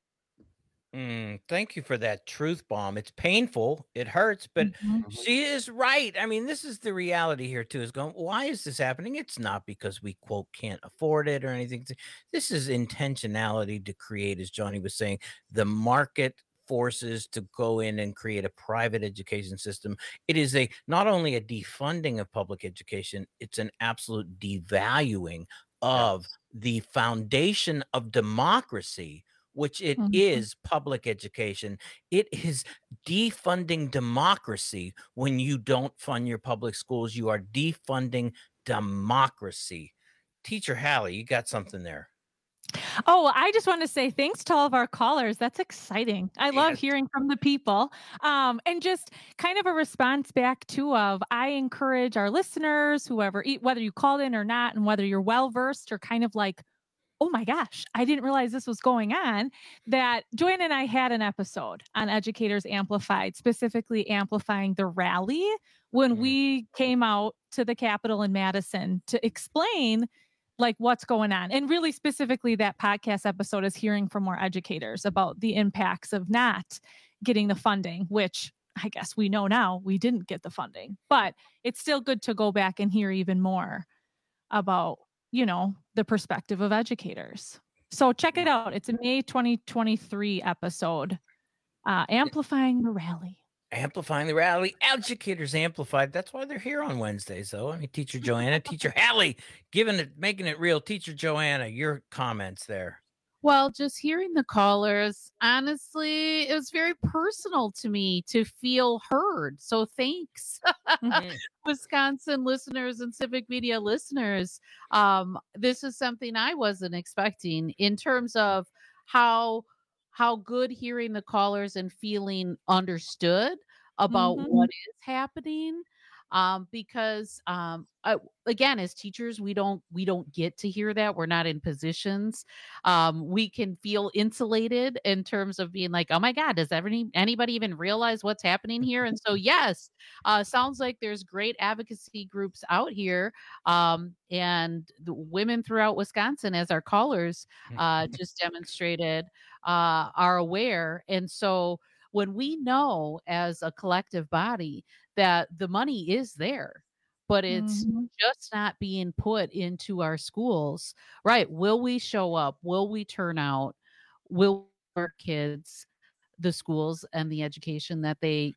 Mm, thank you for that truth bomb. It's painful. It hurts, but mm-hmm. she is right. I mean, this is the reality here too, is going, why is this happening? It's not because we, quote, can't afford it or anything. This is intentionality to create, as Johnny was saying, the market forces to go in and create a private education system. It is a not only a defunding of public education, it's an absolute devaluing of yes. the foundation of democracy, which it mm-hmm. is public education. It is defunding democracy. When you don't fund your public schools, you are defunding democracy. Teacher Hallie, you got something there. Oh, I just want to say thanks to all of our callers. That's exciting. I love Yes. hearing from the people. Um, and just kind of a response back to of I encourage our listeners, whoever, e- whether you called in or not, and whether you're well versed or kind of like, oh my gosh, I didn't realize this was going on, that Joanne and I had an episode on Educators Amplified, specifically amplifying the rally when we came out to the Capitol in Madison to explain like what's going on. And really specifically that podcast episode is hearing from more educators about the impacts of not getting the funding, which I guess we know now we didn't get the funding, but it's still good to go back and hear even more about, you know, the perspective of educators. So check it out. It's a May twenty twenty-three episode, uh, Amplifying the Rally. Amplifying the Rally, Educators Amplified. That's why they're here on Wednesdays, though. I mean, Teacher Joanna, Teacher Hallie, giving it, making it real. Teacher Joanna, your comments there. Well, just hearing the callers, honestly, it was very personal to me to feel heard. So thanks, Mhm. Wisconsin listeners and Civic Media listeners. Um, this is something I wasn't expecting in terms of how how good hearing the callers and feeling understood about Mhm. what is happening. Um, because um, I, again, as teachers, we don't we don't get to hear that. We're not in positions. Um, we can feel insulated in terms of being like, oh my God, does every, anybody even realize what's happening here? And so, yes, uh, sounds like there's great advocacy groups out here, um, and the women throughout Wisconsin, as our callers uh, just demonstrated, uh, are aware. And so, when we know as a collective body that the money is there, but it's Mhm. just not being put into our schools, right? Will we show up? Will we turn out? Will our kids the schools and the education that they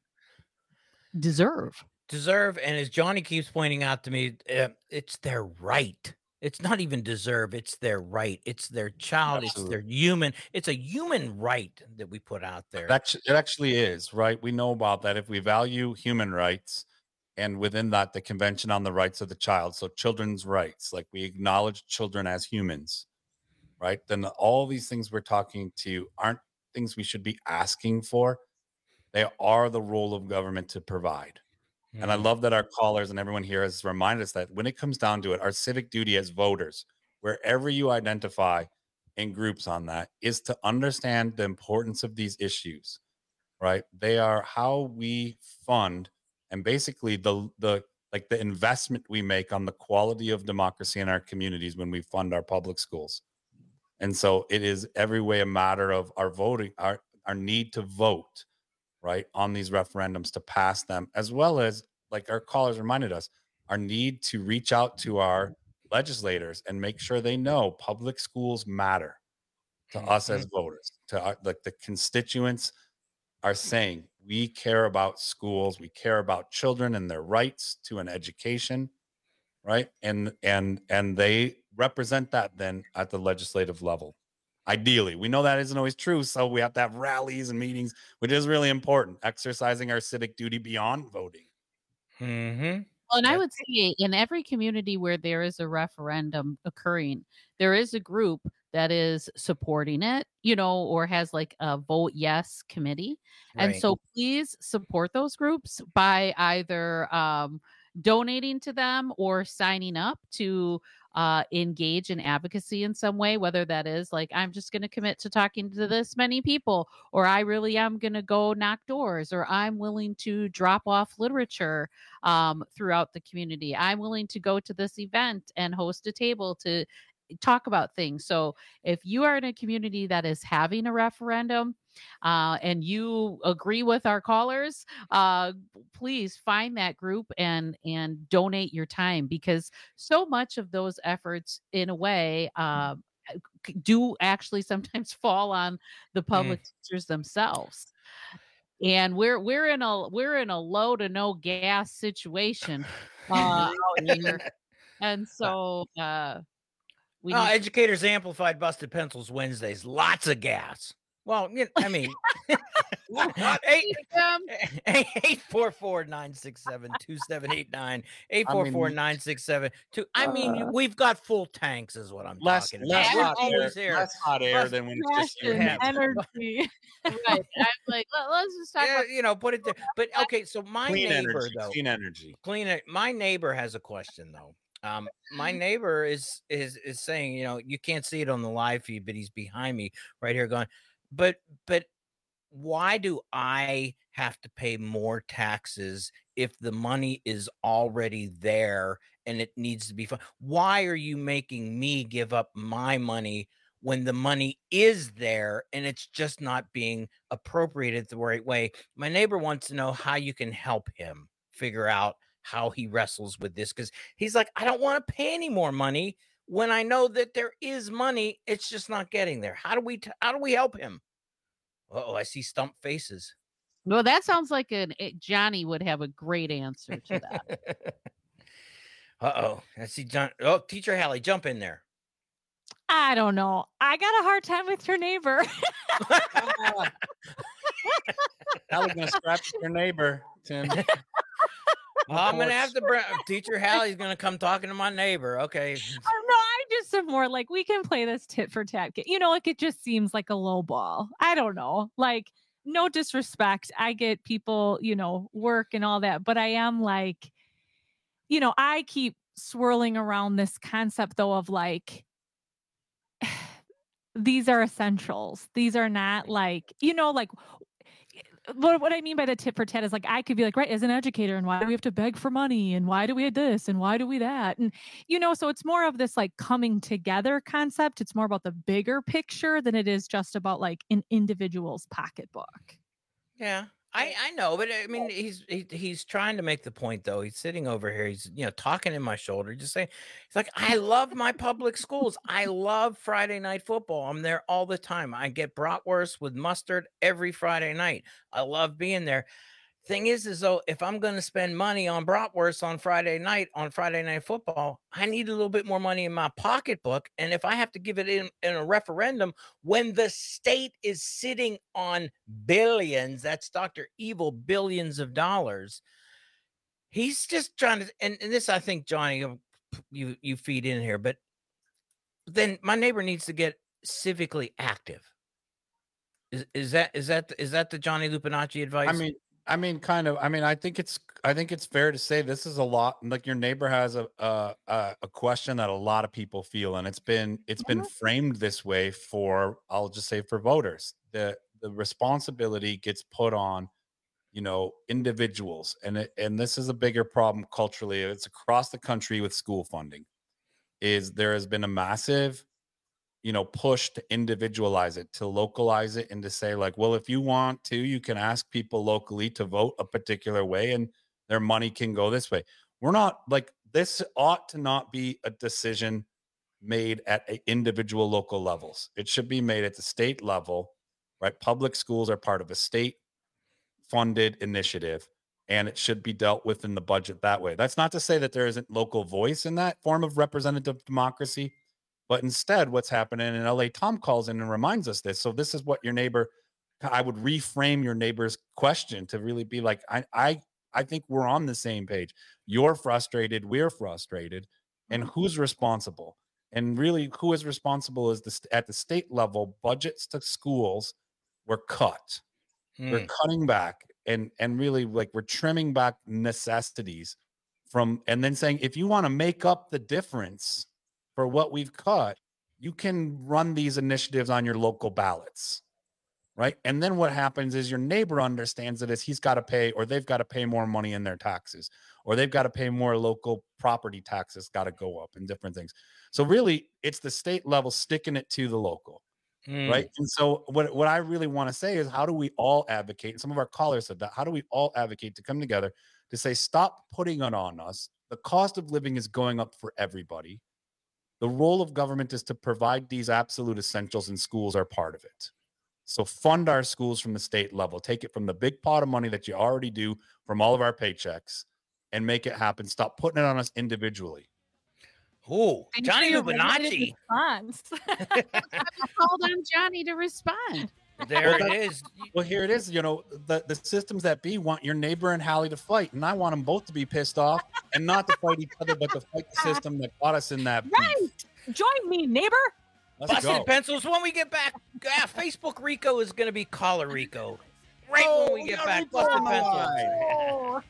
deserve? Deserve, and as Johnny keeps pointing out to me, uh, it's their right. It's not even deserve, it's their right. It's their child, it's their Absolutely. human. It's a human right that we put out there. That sh- it actually is, right? We know about that. If we value human rights, and within that, the Convention on the Rights of the Child, so children's rights, like we acknowledge children as humans, right? Then all these things we're talking to aren't things we should be asking for. They are the role of government to provide. And I Mhm. love that our callers and everyone here has reminded us that when it comes down to it, our civic duty as voters, wherever you identify in groups on that, is to understand the importance of these issues, right? They are how we fund and basically the the like the investment we make on the quality of democracy in our communities when we fund our public schools. And so it is every way a matter of our voting, our our need to vote, right, on these referendums to pass them, as well as, like our callers reminded us, our need to reach out to our legislators and make sure they know public schools matter to us as voters, to our, like the constituents are saying, we care about schools, we care about children and their rights to an education, right? And and and they represent that then at the legislative level. Ideally, we know that isn't always true, so we have to have rallies and meetings, which is really important, exercising our civic duty beyond voting. Mm-hmm. Well, and I would say in every community where there is a referendum occurring, there is a group that is supporting it, you know, or has like a vote yes committee. And Right. so please support those groups by either um, donating to them or signing up to uh, engage in advocacy in some way, whether that is like, I'm just going to commit to talking to this many people, or I really am going to go knock doors, or I'm willing to drop off literature um, throughout the community. I'm willing to go to this event and host a table to talk about things. So if you are in a community that is having a referendum uh, and you agree with our callers, uh, please find that group and and donate your time, because so much of those efforts in a way uh, c- do actually sometimes fall on the public teachers themselves. And we're we're in a we're in a low to no gas situation uh, out here, and so uh, we Oh, need- Educators Amplified Busted Pencils Wednesdays. Lots of gas. Well, you know, I mean, eight, eight four four nine six seven two seven eight nine eight four four nine six seven two. I mean, we've got full tanks, is what I'm Less, talking less about. hot We're air, always here. less hot air Less than when it's just your passion, hands. energy. Right. I'm like, let, let's just talk Yeah, about you know, put it there. But okay, so my Clean neighbor energy, though, clean energy. clean it. My neighbor has a question though. Um, my neighbor is is is saying, you know, you can't see it on the live feed, but he's behind me right here, going, but but why do I have to pay more taxes if the money is already there and it needs to be fun? Why are you making me give up my money when the money is there and it's just not being appropriated the right way? My neighbor wants to know how you can help him figure out how he wrestles with this, because he's like, I don't want to pay any more money when I know that there is money. It's just not getting there. How do we t- how do we help him? Oh, I see stump faces. Well, that sounds like an it, Johnny would have a great answer to that. Uh-oh. I see John. Oh, Teacher Hallie, jump in there. I don't know. I got a hard time with your neighbor. Hallie's gonna scrap your neighbor, Tim. I'm gonna have to bring Teacher Hallie's gonna come talking to my neighbor. Okay. Oh, no, I just am more like, we can play this tit for tat game. You know, like it just seems like a low ball. I don't know. Like, no disrespect. I get people, you know, work and all that, but I am like, you know, I keep swirling around this concept though of like, these are essentials. These are not like, you know, like what, what I mean by the tit for tat is like, I could be like, right, as an educator, and why do we have to beg for money? And why do we have this? And why do we that? And, you know, so it's more of this like coming together concept. It's more about the bigger picture than it is just about like an individual's pocketbook. Yeah, I, I know, but I mean, he's he, he's trying to make the point though. He's sitting over here. He's, you know, talking in my shoulder, just saying, he's like, I love my public schools. I love Friday night football. I'm there all the time. I get bratwurst with mustard every Friday night. I love being there. Thing is, is though, if I'm going to spend money on bratwurst on Friday night, on Friday night football, I need a little bit more money in my pocketbook. And if I have to give it in, in a referendum, when the state is sitting on billions, that's Doctor Evil, billions of dollars, he's just trying to, and, and this, I think, Johnny, you, you feed in here, but then my neighbor needs to get civically active. Is, is that, is that, is that the Johnny Lupinacci advice? I mean, I mean, kind of. I mean, I think it's. I think it's fair to say this is a lot. Like your neighbor has a a, a question that a lot of people feel, and it's been it's been framed this way for. I'll just say for voters, the the responsibility gets put on, you know, individuals, and it, and this is a bigger problem culturally. It's across the country with school funding. Is there has been a massive, you know, push to individualize it, to localize it, and to say like, well, if you want to, you can ask people locally to vote a particular way and their money can go this way. We're not like, this ought to not be a decision made at a individual local levels. It should be made at the state level, right? Public schools are part of a state funded initiative, and it should be dealt with in the budget that way. That's not to say that there isn't local voice in that form of representative democracy. But instead, what's happening in L A, Tom calls in and reminds us this. So this is what your neighbor, I would reframe your neighbor's question to really be like, I, I, I think we're on the same page. You're frustrated. We're frustrated. And who's responsible? And really, who is responsible is this at the state level, budgets to schools were cut. Hmm. We're cutting back and, and really like we're trimming back necessities from, and then saying, if you want to make up the difference for what we've cut, you can run these initiatives on your local ballots, right? And then what happens is your neighbor understands that as he's got to pay, or they've got to pay more money in their taxes, or they've got to pay more local property taxes, got to go up and different things. So really, it's the state level sticking it to the local, Mm. right? And so what, what I really want to say is, how do we all advocate? And some of our callers said that, how do we all advocate to come together to say, stop putting it on us. The cost of living is going up for everybody. The role of government is to provide these absolute essentials, and schools are part of it. So fund our schools from the state level. Take it from the big pot of money that you already do from all of our paychecks and make it happen. Stop putting it on us individually. Oh, Johnny you, Lupinacci. I called on Johnny to respond. There Well, it that- is. Well, here it is. You know, the, the systems that be want your neighbor and Hallie to fight, and I want them both to be pissed off and not to fight each other, but to fight the system that got us in that. Right. Join me, neighbor. Let's Busted go. Pencils. When we get back, ah, Facebook Rico is going to be Caller Rico. Right Oh, when we get yeah, back, Rico Busted on the Pencils. line.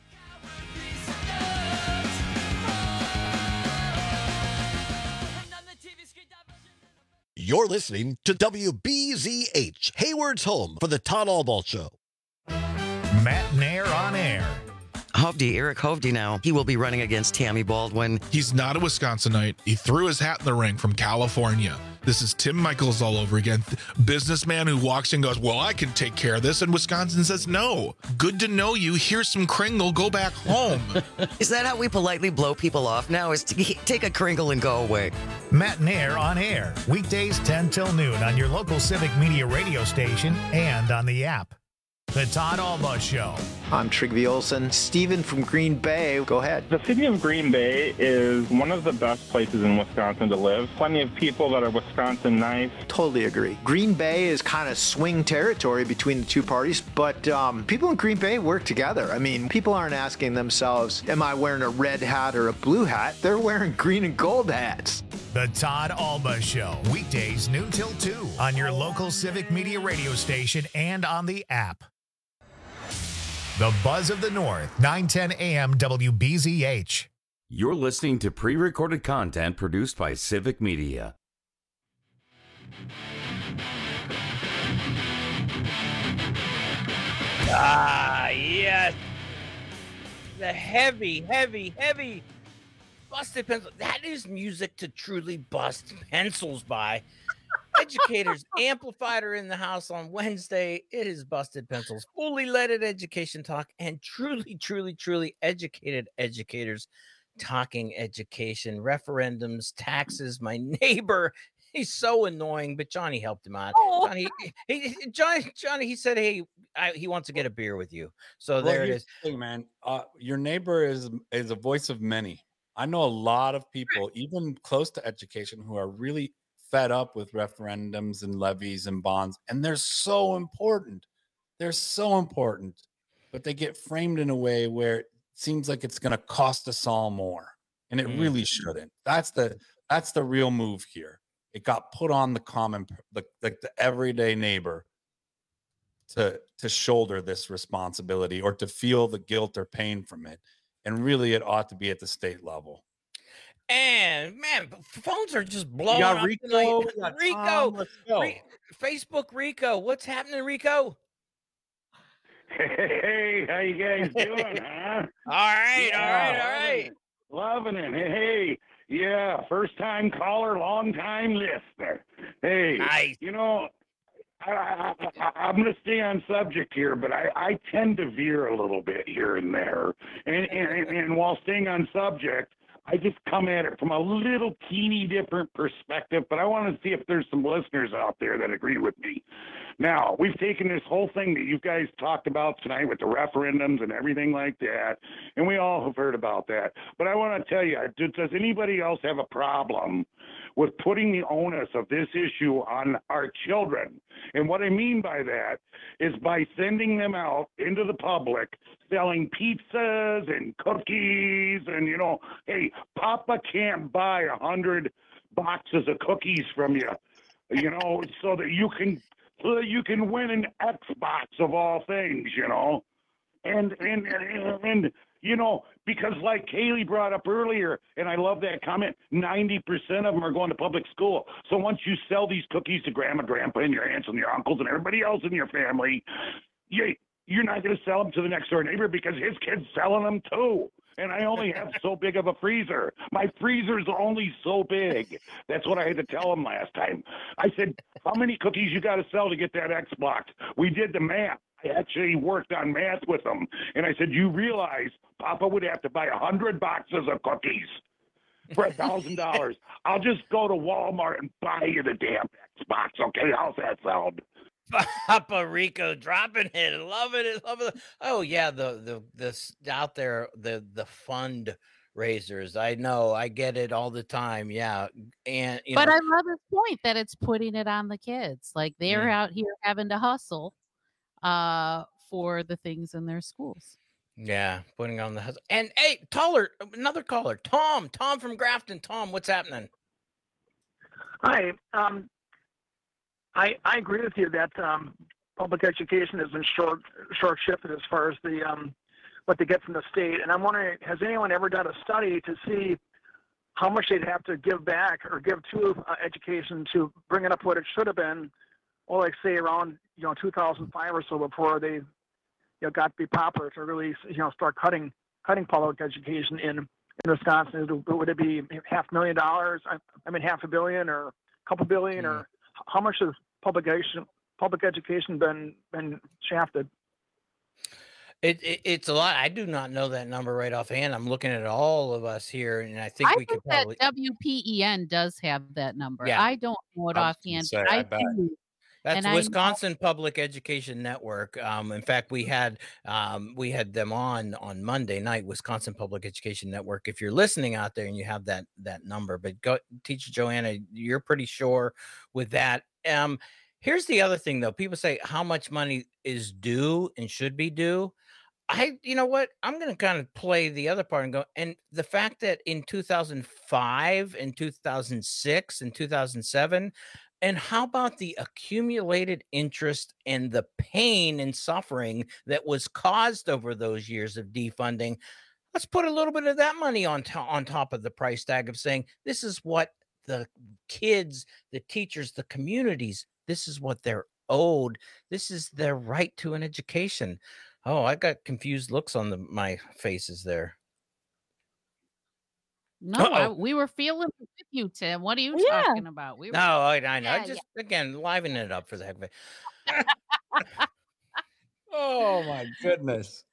You're listening to W B Z H, Hayward's home for the Todd Albaugh Show. Matt Nair on air. Hovde, Eric Hovde now. He will be running against Tammy Baldwin. He's not a Wisconsinite. He threw his hat in the ring from California. This is Tim Michaels all over again. Businessman who walks in and goes, well, I can take care of this. And Wisconsin says, no. Good to know you. Here's some Kringle. Go back home. Is that how we politely blow people off now? Is to take a Kringle and go away? Matt Nair on air. Weekdays ten till noon on your local Civic Media radio station and on the app. The Todd Albaugh Show. I'm Trigby Olson. Steven from Green Bay, go ahead. The city of Green Bay is one of the best places in Wisconsin to live. Plenty of people that are Wisconsin nice. Totally agree. Green Bay is kind of swing territory between the two parties, but um, people in Green Bay work together. I mean, people aren't asking themselves, am I wearing a red hat or a blue hat? They're wearing green and gold hats. The Todd Albaugh Show. Weekdays noon till two on your local Civic Media radio station and on the app. The Buzz of the North, nine ten A M W B Z H. You're listening to pre-recorded content produced by Civic Media. Ah, yes. The heavy, heavy, heavy Busted Pencils. That is music to truly bust pencils by. Educators Amplified are in the house on Wednesday. It is Busted Pencils, fully leaded education talk, and truly, truly, truly educated educators talking education, referendums, taxes. My neighbor, he's so annoying, but Johnny helped him out. Oh. Johnny, he, Johnny, Johnny, he said, hey, I, he wants to get a beer with you. So Well, there it here's is. the thing, man. Uh, your neighbor is is a voice of many. I know a lot of people, even close to education, who are really fed up with referendums and levies and bonds, and they're so important. They're so important, but they get framed in a way where it seems like it's going to cost us all more, and it Mm. really shouldn't. That's the that's the real move here. It got put on the common, the like the everyday neighbor to to shoulder this responsibility or to feel the guilt or pain from it, and really, it ought to be at the state level. And man, phones are just blowing got up Rico, tonight. we got Rico, Tom, let's go. Re- Facebook Rico, what's happening, Rico? Hey, how you guys doing, huh? All right, all right, all right. Loving it. Hey, yeah, first time caller, long time listener. Hey, nice. You know, I, I, I, I'm going to stay on subject here, but I, I tend to veer a little bit here and there. And, and, and while staying on subject, I just come at it from a little teeny different perspective, but I want to see if there's some listeners out there that agree with me. Now, we've taken this whole thing that you guys talked about tonight with the referendums and everything like that, and we all have heard about that. But I want to tell you, does, does anybody else have a problem with putting the onus of this issue on our children? And what I mean by that is by sending them out into the public selling pizzas and cookies and, you know, hey, Papa can't buy a hundred boxes of cookies from you, you know, so that you can so that you can win an Xbox of all things, you know. And and and, and you know, because like Kaylee brought up earlier, and I love that comment, ninety percent of them are going to public school. So once you sell these cookies to grandma, grandpa, and your aunts and your uncles and everybody else in your family, you, you're not going to sell them to the next door neighbor because his kid's selling them too. And I only have so big of a freezer. My freezer's only so big. That's what I had to tell him last time. I said, how many cookies you got to sell to get that Xbox? We did the math. I actually worked on math with them. And I said, you realize Papa would have to buy a hundred boxes of cookies for a thousand dollars. I'll just go to Walmart and buy you the damn Xbox. Okay, how's that sound? Papa Rico dropping it, loving it, loving it. Oh yeah, the the this out there, the the fund razors. I know, I get it all the time. Yeah, and you But know, I love his point that it's putting it on the kids. Like they're Mm. out here having to hustle uh, for the things in their schools. yeah, putting on the hustle. And hey, taller, another caller, Tom, Tom from Grafton. Tom, what's happening? Hi. Um, I I agree with you that um, public education has been short short shifted as far as the um, what they get from the state. And I'm wondering, has anyone ever done a study to see how much they'd have to give back or give to uh, education to bring it up what it should have been, or like say around you know two thousand five or so, before they you know got to be popular to really you know start cutting cutting public education in in Wisconsin? Would it be half a million dollars? I, I mean half a billion or a couple billion, or how much has public education public education been been shafted? It, it it's a lot. I do not know that number right offhand. I'm looking at all of us here, and I think I we think could probably. that W P E N does have that number. Yeah. I don't know it I was offhand. gonna But say, I I bet. do. That's And I know- Wisconsin Public Education Network. Um, in fact, we had um, we had them on on Monday night. Wisconsin Public Education Network. If you're listening out there and you have that that number, but go, Teacher Joanna, you're pretty sure with that. Um, here's the other thing, though. People say how much money is due and should be due. I, you know what? I'm going to kind of play the other part and go. And the fact that in two thousand five and two thousand six and two thousand seven, and how about the accumulated interest and the pain and suffering that was caused over those years of defunding? Let's put a little bit of that money on, to- on top of the price tag of saying, this is what the kids, the teachers, the communities, this is what they're owed. This is their right to an education. Oh, I got confused looks on the, my faces there. No, I, Uh-oh. we were feeling with you, Tim. What are you Yeah. talking about? We were, No, I, I know. Yeah, Just again, liven it up for the heck of it. Oh my goodness.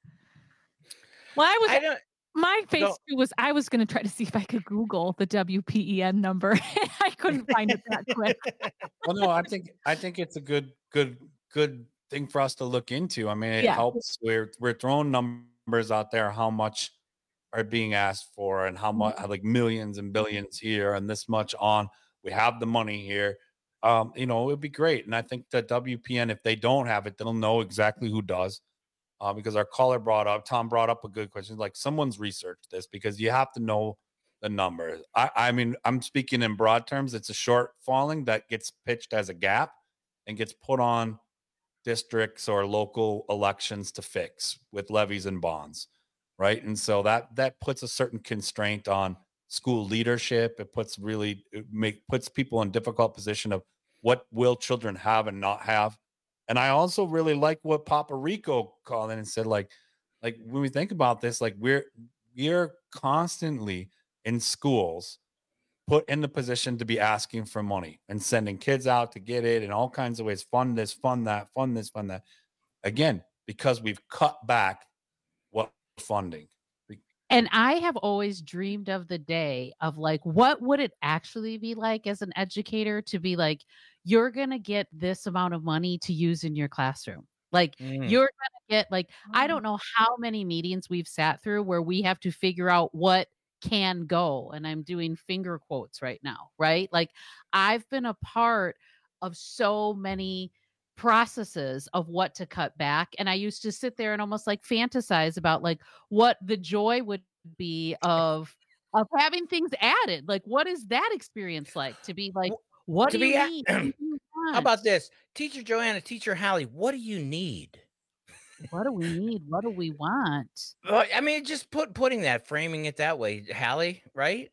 Well, I was. I don't. My face Go- too was I was going to try to see if I could Google the W P E N number. I couldn't find it that quick. Well, no, I think I think it's a good good good thing for us to look into. I mean, it Yeah. helps. We're we're throwing numbers out there, how much are being asked for, and how much, like millions and billions here, and this much on. We have the money here. Um, you know, it'd be great. And I think that W P N, if they don't have it, they'll know exactly who does. Uh, because our caller brought up, Tom brought up a good question. Like someone's researched this, because you have to know the numbers. I, I mean, I'm speaking in broad terms. It's a shortfalling that gets pitched as a gap and gets put on districts or local elections to fix with levies and bonds, right? And so that that puts a certain constraint on school leadership. It puts really it make puts people in difficult position of what will children have and not have. And I also really like what Papa Rico called in and said, like, like when we think about this, like we're we're constantly in schools put in the position to be asking for money and sending kids out to get it in all kinds of ways. Fund this, fund that, fund this, fund that. Again, because we've cut back what funding. And I have always dreamed of the day of like, what would it actually be like as an educator to be like, you're going to get this amount of money to use in your classroom. Like Mm. you're going to get like, I don't know how many meetings we've sat through where we have to figure out what can go. And I'm doing finger quotes right now, right? Like I've been a part of so many processes of what to cut back. And I used to sit there and almost like fantasize about like what the joy would be of of having things added. Like, what is that experience like to be like, what to do be you a- need? What do you How want? about this? Teacher Joanna, Teacher Hallie, what do you need? What do we need? What do we want? Well, I mean, just put putting that, framing it that way, Hallie, right?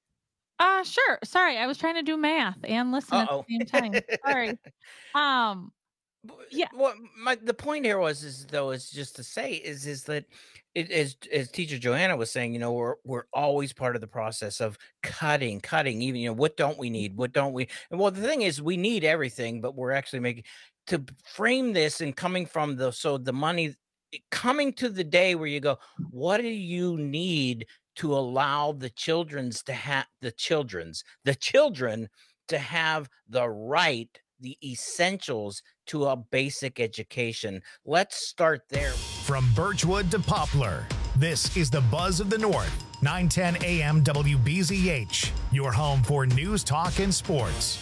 Uh sure. Sorry, I was trying to do math and listen Uh-oh. at the same time. Sorry. Um Yeah. What my the point here was is though is just to say is is that it is as Teacher Joanna was saying, you know, we're we're always part of the process of cutting, cutting, even you know, what don't we need? What don't we? And well, the thing is we need everything, but we're actually making to frame this and coming from the so the money coming to the day where you go, what do you need to allow the children's to have the children's the children to have the right, the essentials to a basic education? Let's start there. From Birchwood to Poplar, This is the Buzz of the North, nine ten A M W B Z H, your home for news, talk, and sports.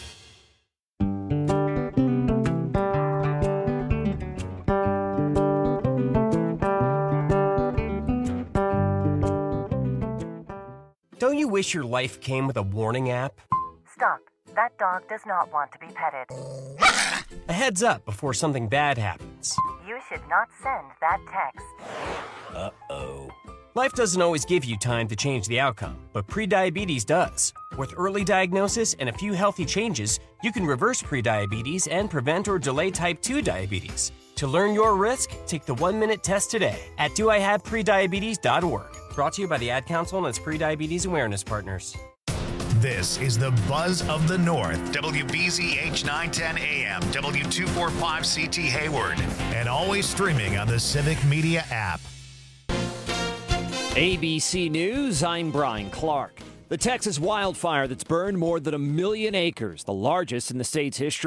Don't you wish your life came with a warning app? Stop. That dog does not want to be petted. A heads up before something bad happens. You should not send that text. Uh-oh. Life doesn't always give you time to change the outcome, but prediabetes does. With early diagnosis and a few healthy changes, you can reverse prediabetes and prevent or delay type two diabetes. To learn your risk, take the one-minute test today at do I have prediabetes dot org. Brought to you by the Ad Council and its prediabetes awareness partners. This is the Buzz of the North, W B Z H nine ten A M, W two forty-five C T Hayward, and always streaming on the Civic Media app. A B C News, I'm Brian Clark. The Texas wildfire that's burned more than a million acres, the largest in the state's history.